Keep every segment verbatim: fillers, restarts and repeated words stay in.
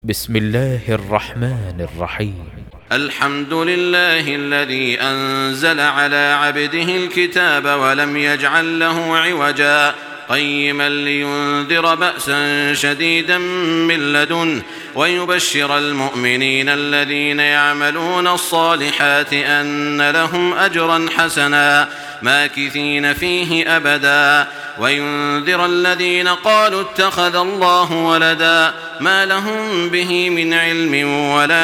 بسم الله الرحمن الرحيم. الحمد لله الذي أنزل على عبده الكتاب ولم يجعل له عوجا قيما لينذر بأسا شديدا من لدنه ويبشر المؤمنين الذين يعملون الصالحات أن لهم أجرا حسنا ماكثين فيه أبدا وينذر الذين قالوا اتخذ الله ولدا ما لهم به من علم ولا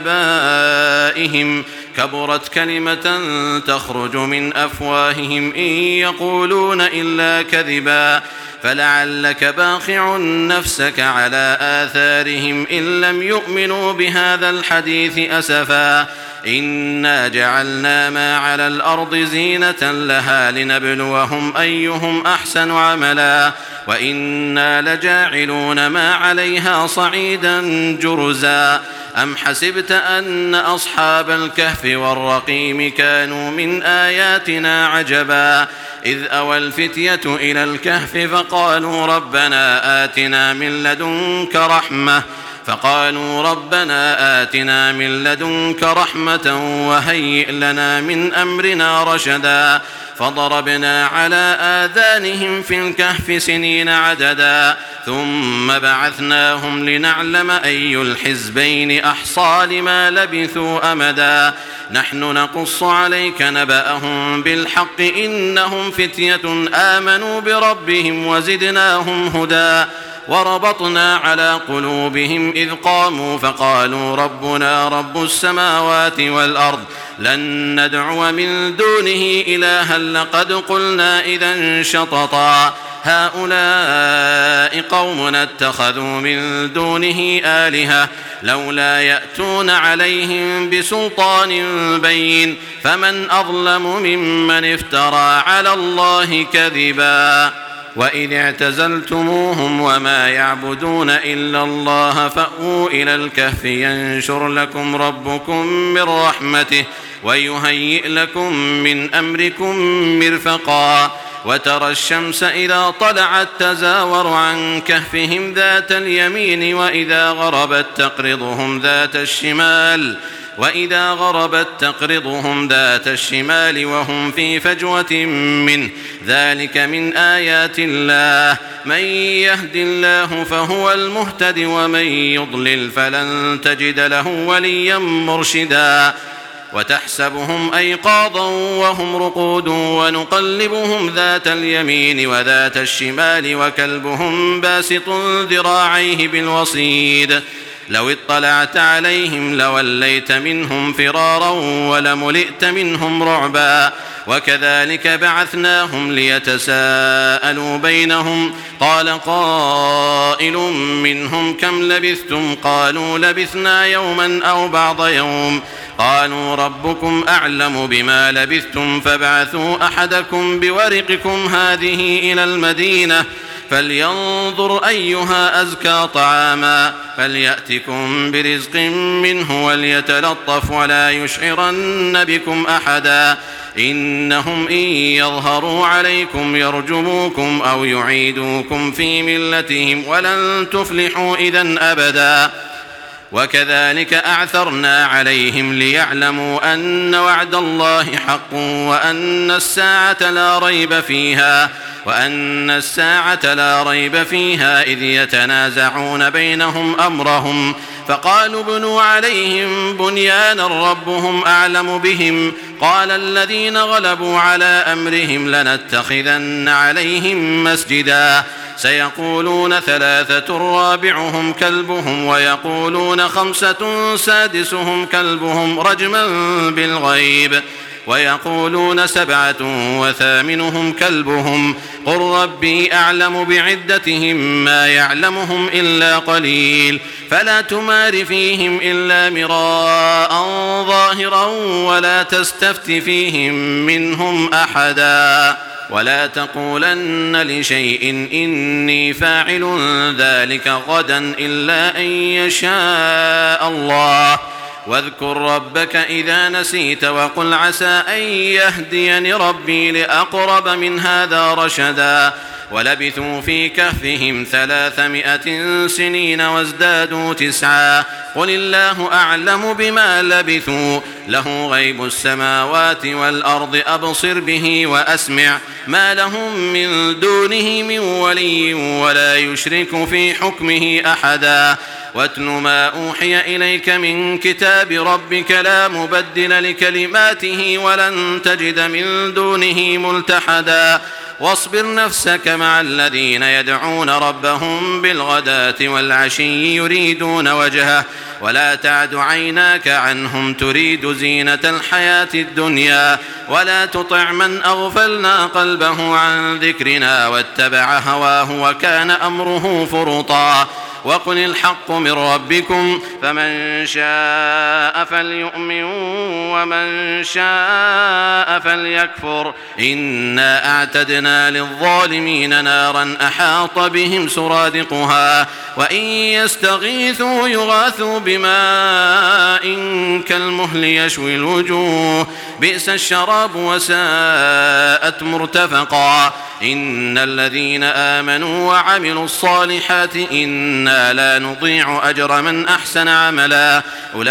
لآبائهم كبرت كلمة تخرج من أفواههم إن يقولون إلا كذبا فلعلك باخع نفسك على آثارهم إن لم يؤمنوا بهذا الحديث أسفا إنا جعلنا ما على الأرض زينة لها لنبلوهم أيهم أحسن عملا وإنا لجاعلون ما عليها صعيدا جرزا أم حسبت أن أصحاب الكهف والرقيم كانوا من آياتنا عجبا إذ أوى الفتية إلى الكهف فقالوا ربنا آتنا من لدنك رحمة فقالوا ربنا آتنا من لدنك رحمة وهيئ لنا من أمرنا رشدا فضربنا على آذانهم في الكهف سنين عددا ثم بعثناهم لنعلم أي الحزبين أحصى لما لبثوا أمدا نحن نقص عليك نبأهم بالحق إنهم فتية آمنوا بربهم وزدناهم هدى وربطنا على قلوبهم إذ قاموا فقالوا ربنا رب السماوات والأرض لن ندعو من دونه إلها لقد قلنا إذا شططا هؤلاء قومنا اتخذوا من دونه آلهة لولا يأتون عليهم بسلطان بين فمن أظلم ممن افترى على الله كذبا وإذ اعتزلتموهم وما يعبدون إلا الله فأووا إلى الكهف ينشر لكم ربكم من رحمته ويهيئ لكم من أمركم مرفقا وترى الشمس إذا طلعت تزاور عن كهفهم ذات اليمين وإذا غربت تقرضهم ذات الشمال وإذا غربت تقرضهم ذات الشمال وهم في فجوة منه ذلك من آيات الله من يهد الله فهو المهتد ومن يضلل فلن تجد له وليا مرشدا وتحسبهم أيقاظا وهم رقود ونقلبهم ذات اليمين وذات الشمال وكلبهم باسط ذراعيه بالوصيد لو اطلعت عليهم لوليت منهم فرارا ولملئت منهم رعبا وكذلك بعثناهم ليتساءلوا بينهم قال قائل منهم كم لبثتم قالوا لبثنا يوما أو بعض يوم قالوا ربكم أعلم بما لبثتم فابعثوا أحدكم بورقكم هذه إلى المدينة فلينظر أيها أزكى طعاما فليأتكم برزق منه وليتلطف ولا يشعرن بكم أحدا إنهم إن يظهروا عليكم يرجموكم أو يعيدوكم في ملتهم ولن تفلحوا إذن أبدا وكذلك أعثرنا عليهم ليعلموا أن وعد الله حق وأن الساعة لا ريب فيها وأن الساعة لا ريب فيها إذ يتنازعون بينهم أمرهم فقالوا بنوا عليهم بنيانا ربهم أعلم بهم قال الذين غلبوا على أمرهم لنتخذن عليهم مسجدا سيقولون ثلاثة رابعهم كلبهم ويقولون خمسة سادسهم كلبهم رجما بالغيب ويقولون سبعة وثامنهم كلبهم قل ربي أعلم بعدتهم ما يعلمهم إلا قليل فلا تمار فيهم إلا مراء ظاهرا ولا تستفت فيهم منهم أحدا ولا تقولن لشيء إني فاعل ذلك غدا إلا أن يشاء الله واذكر ربك إذا نسيت وقل عسى أن يهديني ربي لأقرب من هذا رشدا ولبثوا في كهفهم ثلاثمائة سنين وازدادوا تسعا قل الله أعلم بما لبثوا له غيب السماوات والأرض أبصر به وأسمع ما لهم من دونه من ولي ولا يشرك في حكمه أحدا واتل ما أوحي إليك من كتاب ربك لا مبدل لكلماته ولن تجد من دونه ملتحدا واصبر نفسك مع الذين يدعون ربهم بالغداة والعشي يريدون وجهه ولا تعد عيناك عنهم تريد زينة الحياة الدنيا ولا تطع من أغفلنا قلبه عن ذكرنا واتبع هواه وكان أمره فرطا وقل الحق من ربكم فمن شاء فليؤمن ومن شاء فليكفر إنا أعتدنا للظالمين نارا أحاط بهم سرادقها وإن يستغيثوا يغاثوا بماء كالمهل يشوي الوجوه بئس الشراب وساءت مرتفقا إن الذين آمنوا وعملوا الصالحات إنا لا نضيع أجر من أحسن عملا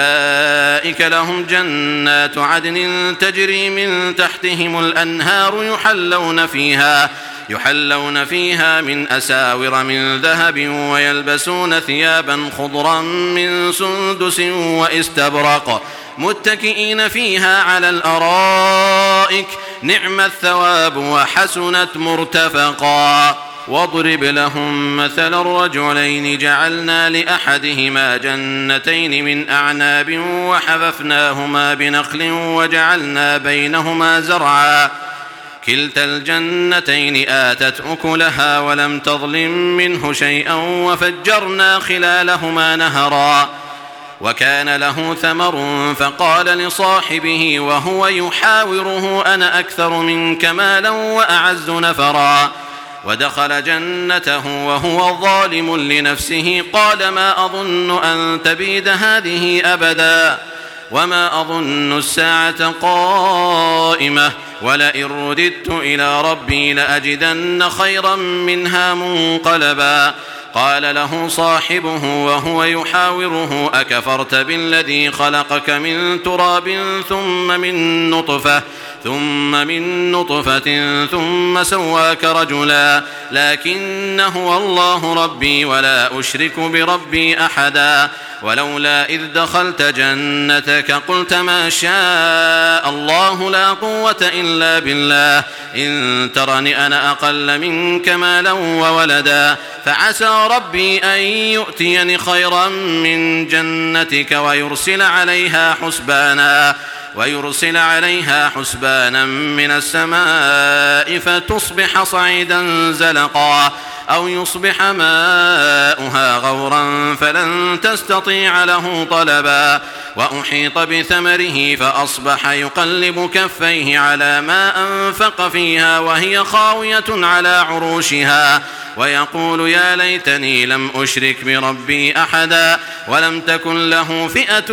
أولئك لهم جنات عدن تجري من تحتهم الأنهار يحلون فيها يحلون فيها من أساور من ذهب ويلبسون ثيابا خضرا من سندس واستبرق متكئين فيها على الأرائك نعم الثواب وحسنت مرتفقا واضرب لهم مثل الرجلين جعلنا لأحدهما جنتين من أعناب وحففناهما بنخل وجعلنا بينهما زرعا كلتا الجنتين آتت أكلها ولم تظلم منه شيئا وفجرنا خلالهما نهرا وكان له ثمر فقال لصاحبه وهو يحاوره أنا أكثر منك مالا وأعز نفرا ودخل جنته وهو ظالم لنفسه قال ما أظن أن تبيد هذه أبدا وما أظن الساعة قائمة ولئن رددت إلى ربي لأجدن خيرا منها منقلبا قال له صاحبه وهو يحاوره أكفرت بالذي خلقك من تراب ثم من نطفة ثم من نطفة ثم سواك رجلا لكن هو الله ربي ولا أشرك بربي أحدا ولولا إذ دخلت جنتك قلت ما شاء الله لا قوة إلا بالله إن ترني أنا أقل منك مالا وولدا فعسى ربي أن يؤتيني خيرا من جنتك ويرسل عليها حسبانا ويرسل عليها حسبانا من السماء فتصبح صعيدا زلقا أو يصبح ماؤها غورا فلن تستطيع له طلبا وأحيط بثمره فأصبح يقلب كفيه على ما أنفق فيها وهي خاوية على عروشها ويقول يا ليتني لم أشرك بربي أحدا ولم تكن له فئة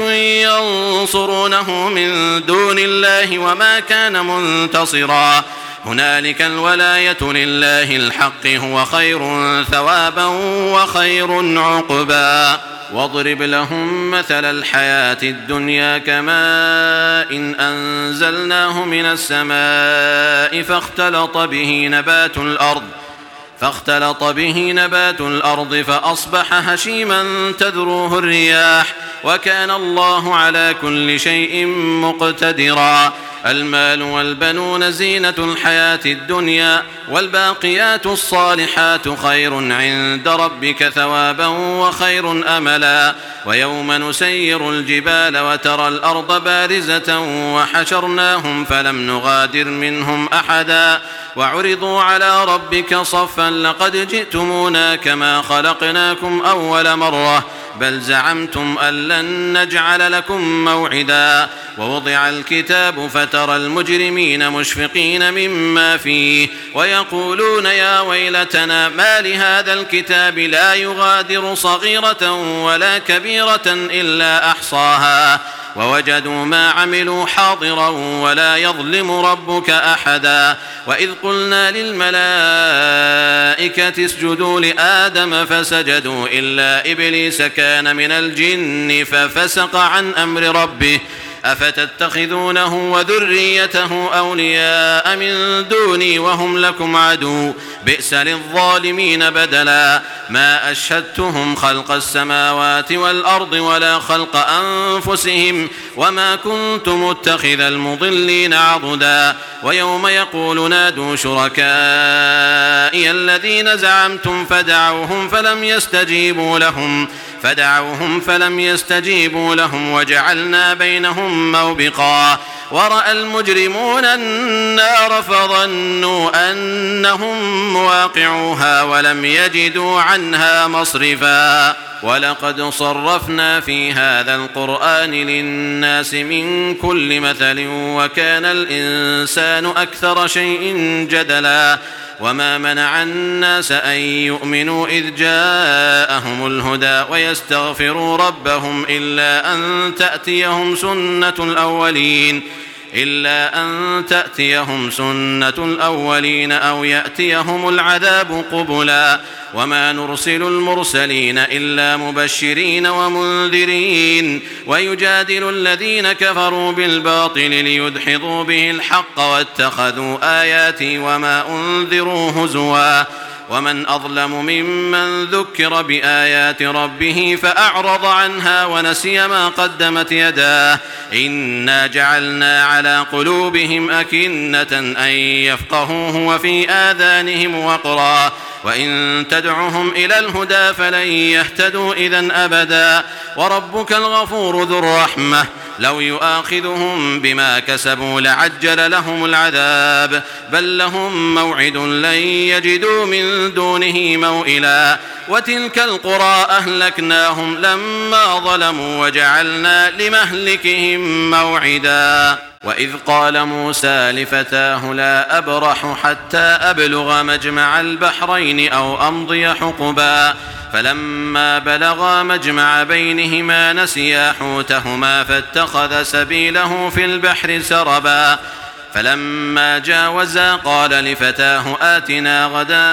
ينصرونه من دون الله وما كان منتصرا هنالك الولاية لله الحق هو خير ثوابا وخير عقبا واضرب لهم مثل الحياة الدنيا كماء إن أنزلناه من السماء فاختلط به نبات الأرض فاختلط به نبات الأرض فأصبح هشيما تذروه الرياح وكان الله على كل شيء مقتدرا المال والبنون زينة الحياة الدنيا والباقيات الصالحات خير عند ربك ثوابا وخير أملا ويوم نسير الجبال وترى الأرض بارزة وحشرناهم فلم نغادر منهم أحدا وعرضوا على ربك صفا لقد جئتمونا كما خلقناكم أول مرة بل زعمتم أن لن نجعل لكم موعدا ووضع الكتاب فترى المجرمين مشفقين مما فيه ويقولون يا ويلتنا ما لهذا الكتاب لا يغادر صغيرة ولا كبيرة إلا أحصاها ووجدوا ما عملوا حاضرا ولا يظلم ربك أحدا. وإذ قلنا للملائكة اسجدوا لآدم فسجدوا إلا إبليس كان من الجن ففسق عن أمر ربه أفتتخذونه وذريته أولياء من دوني وهم لكم عدو بئس للظالمين بدلا. ما أشهدتهم خلق السماوات والأرض ولا خلق أنفسهم وما كنت متخذ المضلين عضدا. ويوم يقول نادوا شركائي الذين زعمتم فدعوهم فلم يستجيبوا لهم فدعوهم فلم يستجيبوا لهم وجعلنا بينهم موبقا. ورأى المجرمون النار فظنوا أنهم مواقعوها ولم يجدوا عنها مصرفا. ولقد صرفنا في هذا القرآن للناس من كل مثل وكان الإنسان أكثر شيء جدلا. وما منع الناس أن يؤمنوا إذ جاءهم الهدى ويستغفروا ربهم إلا أن تأتيهم سنة الأولين إلا أن تأتيهم سنة الأولين أو يأتيهم العذاب قبلا. وما نرسل المرسلين إلا مبشرين ومنذرين ويجادل الذين كفروا بالباطل ليدحضوا به الحق واتخذوا آياتي وما أنذروا هزوا. ومن أظلم ممن ذكر بآيات ربه فأعرض عنها ونسي ما قدمت يداه إنا جعلنا على قلوبهم أكنة أن يفقهوه وفي آذانهم وقرا وإن تدعهم إلى الهدى فلن يهتدوا إذن أبدا. وربك الغفور ذو الرحمة لو يؤاخذهم بما كسبوا لعجل لهم العذاب بل لهم موعد لن يجدوا من دونه موئلا. وتلك القرى أهلكناهم لما ظلموا وجعلنا لمهلكهم موعدا. وإذ قال موسى لفتاه لا أبرح حتى أبلغ مجمع البحرين أو أمضي حقبا فلما بلغا مجمع بينهما نسيا حوتهما فاتخذ سبيله في البحر سربا. فلما جاوزا قال لفتاه آتنا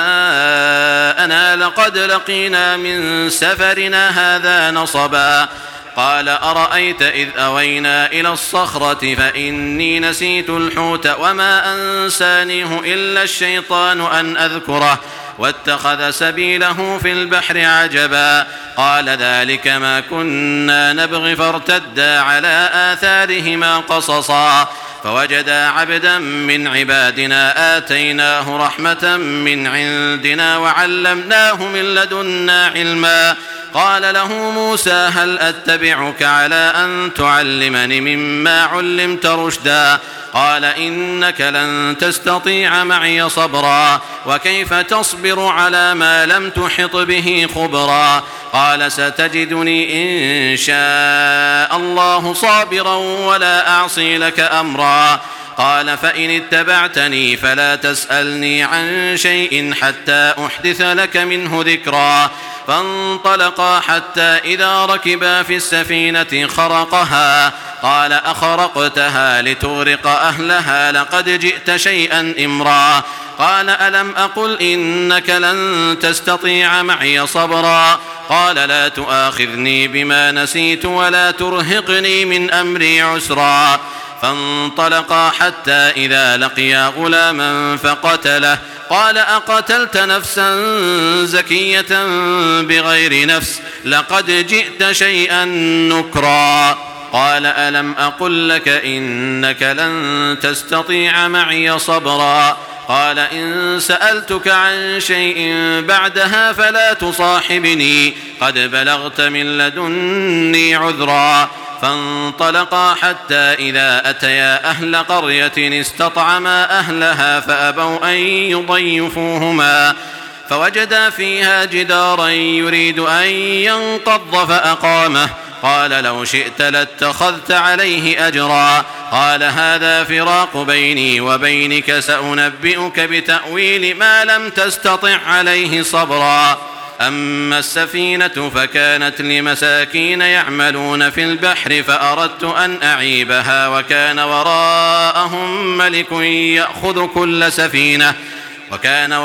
غداءنا لقد لقينا من سفرنا هذا نصبا. قال أرأيت إذ أوينا إلى الصخرة فإني نسيت الحوت وما أنسانيه إلا الشيطان أن أذكره واتخذ سبيله في البحر عجبا. قال ذلك ما كنا نبغي فارتدا على آثارهما قصصا فوجدا عبدا من عبادنا آتيناه رحمة من عندنا وعلمناه من لدنا علما. قال له موسى هل أتبعك على أن تعلمني مما علمت رشدا. قال إنك لن تستطيع معي صبرا وكيف تصبر على ما لم تحط به خبرا. قال ستجدني إن شاء الله صابرا ولا أعصي لك أمرا. قال فإن اتبعتني فلا تسألني عن شيء حتى أحدث لك منه ذكرا. فانطلقا حتى إذا ركبا في السفينة خرقها قال أخرقتها لتغرق أهلها لقد جئت شيئا إمرا. قال ألم أقل إنك لن تستطيع معي صبرا. قال لا تؤاخذني بما نسيت ولا ترهقني من أمري عسرا. فانطلقا حتى إذا لقيا غلاما فقتله قال أقتلت نفسا زكية بغير نفس لقد جئت شيئا نكرا. قال ألم أقل لك إنك لن تستطيع معي صبرا. قال إن سألتك عن شيء بعدها فلا تصاحبني قد بلغت من لدني عذرا. فانطلقا حتى إذا أتيا أهل قرية استطعما أهلها فأبوا أن يضيفوهما فوجدا فيها جدارا يريد أن ينقض فأقامه. قال لو شئت لاتخذت عليه أجرا. قال هذا فراق بيني وبينك سأنبئك بتأويل ما لم تستطع عليه صبرا. أما السفينة فكانت لمساكين يعملون في البحر فأردت أن أعيبها وكان وراءهم ملك يأخذ كل سفينة وكان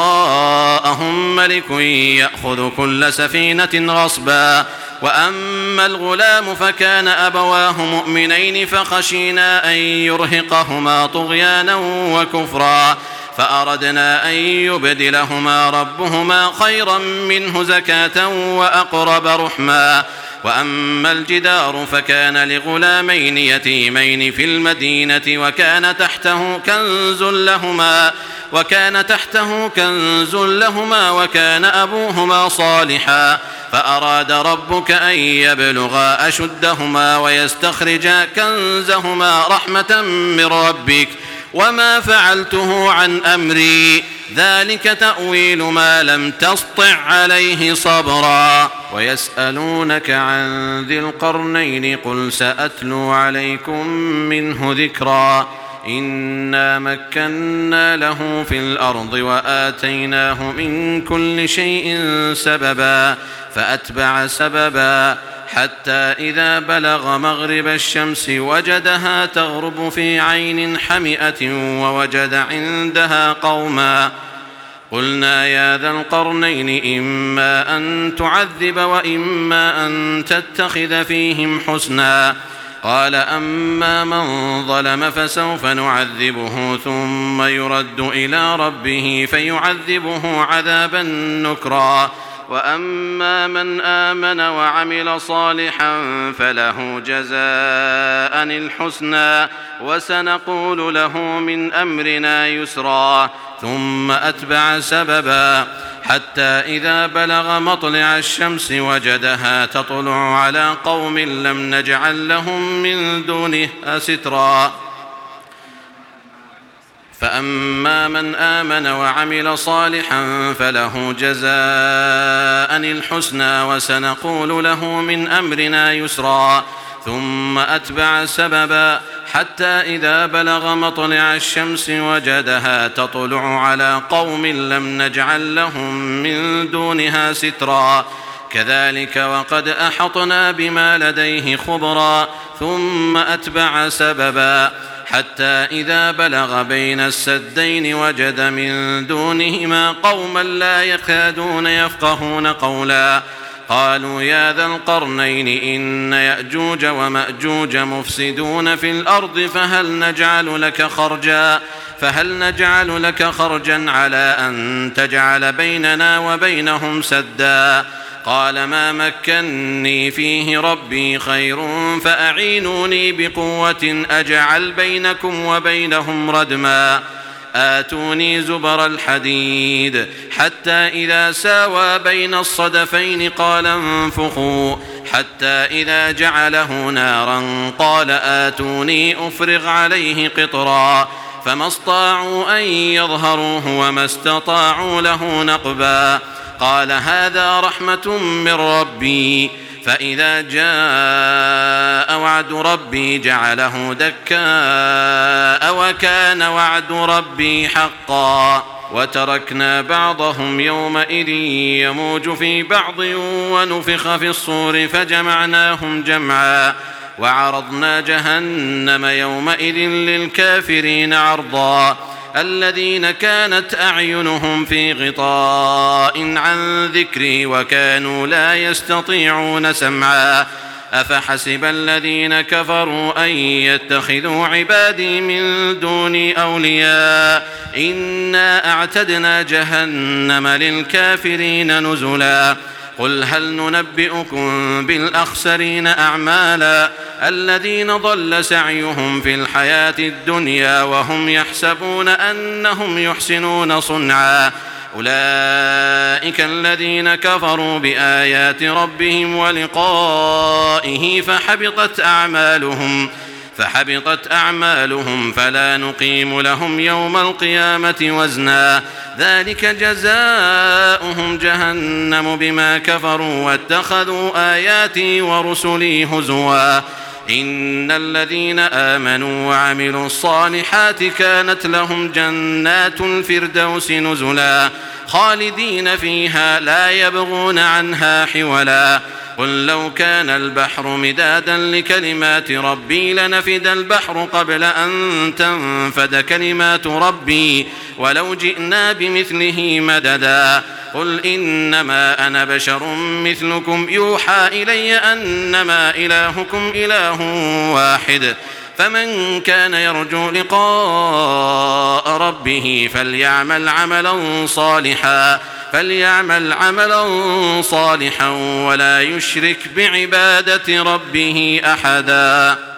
وراءهم ملك يأخذ كل سفينة غصبا. وأما الغلام فكان أبواه مؤمنين فخشينا أن يرهقهما طغيانا وكفرا فأردنا أن يبدلهما ربهما خيرا منه زكاة وأقرب رحما. وأما الجدار فكان لغلامين يتيمين في المدينة وكان تحته كنز لهما وكان تحته كنز لهما وكان أبوهما صالحا فأراد ربك أن يبلغا أشدهما ويستخرجا كنزهما رحمة من ربك وما فعلته عن أمري ذلك تأويل ما لم تسطع عليه صبرا. ويسألونك عن ذي القرنين قل سأتلو عليكم منه ذكرا إنا مكنا له في الأرض وآتيناه من كل شيء سببا فأتبع سببا حتى إذا بلغ مغرب الشمس وجدها تغرب في عين حمئة ووجد عندها قوما قلنا يا ذا القرنين إما أن تعذب وإما أن تتخذ فيهم حسنا قال أما من ظلم فسوف نعذبه ثم يرد إلى ربه فيعذبه عذابا نكرا وأما من آمن وعمل صالحا فله جزاء الحسنى وسنقول له من أمرنا يسرا ثم أتبع سببا حتى إذا بلغ مطلع الشمس وجدها تطلع على قوم لم نجعل لهم من دونها سترا فأما من آمن وعمل صالحا فله جزاء الحسنى وسنقول له من أمرنا يسرا ثم أتبع سببا حتى إذا بلغ مطلع الشمس وجدها تطلع على قوم لم نجعل لهم من دونها سترا كذلك وقد أحطنا بما لديه خبرا ثم أتبع سببا حتى إذا بلغ بين السدين وجد من دونهما قوما لا يكادون يفقهون قولا قالوا يا ذا القرنين إن يأجوج ومأجوج مفسدون في الأرض فهل نجعل لك خرجا فهل نجعل لك خرجا على أن تجعل بيننا وبينهم سدا قال ما مكني فيه ربي خير فأعينوني بقوة أجعل بينكم وبينهم ردما آتوني زبر الحديد حتى إذا ساوى بين الصدفين قال انفخوا حتى إذا جعله نارا قال آتوني أفرغ عليه قطرا فما استطاعوا أن يظهروه وما استطاعوا له نقبا قال هذا رحمة من ربي فإذا جاء وعد ربي جعله دكاء وكان وعد ربي حقا وتركنا بعضهم يومئذ يموج في بعض ونفخ في الصور فجمعناهم جمعا وعرضنا جهنم يومئذ للكافرين عرضا الذين كانت أعينهم في غطاء عن ذكري وكانوا لا يستطيعون سمعا أفحسب الذين كفروا أن يتخذوا عبادي من دوني أولياء إنا أعتدنا جهنم للكافرين نزلا قل هل ننبئكم بالأخسرين أعمالا الذين ضل سعيهم في الحياة الدنيا وهم يحسبون أنهم يحسنون صنعا أولئك الذين كفروا بآيات ربهم ولقائه فحبطت أعمالهم فحبطت أعمالهم فلا نقيم لهم يوم القيامة وزنا ذلك جزاؤهم جهنم بما كفروا واتخذوا آياتي ورسلي هزوا إن الذين آمنوا وعملوا الصالحات كانت لهم جنات الفردوس نزلا خالدين فيها لا يبغون عنها حولا قل لو كان البحر مدادا لكلمات ربي لنفد البحر قبل أن تنفد كلمات ربي ولو جئنا بمثله مددا قل إنما أنا بشر مثلكم يوحى إلي أنما إلهكم إله واحد فمن كان يرجو لقاء ربه فليعمل عملا صالحا فليعمل عملا صالحا ولا يشرك بعبادة ربه أحدا.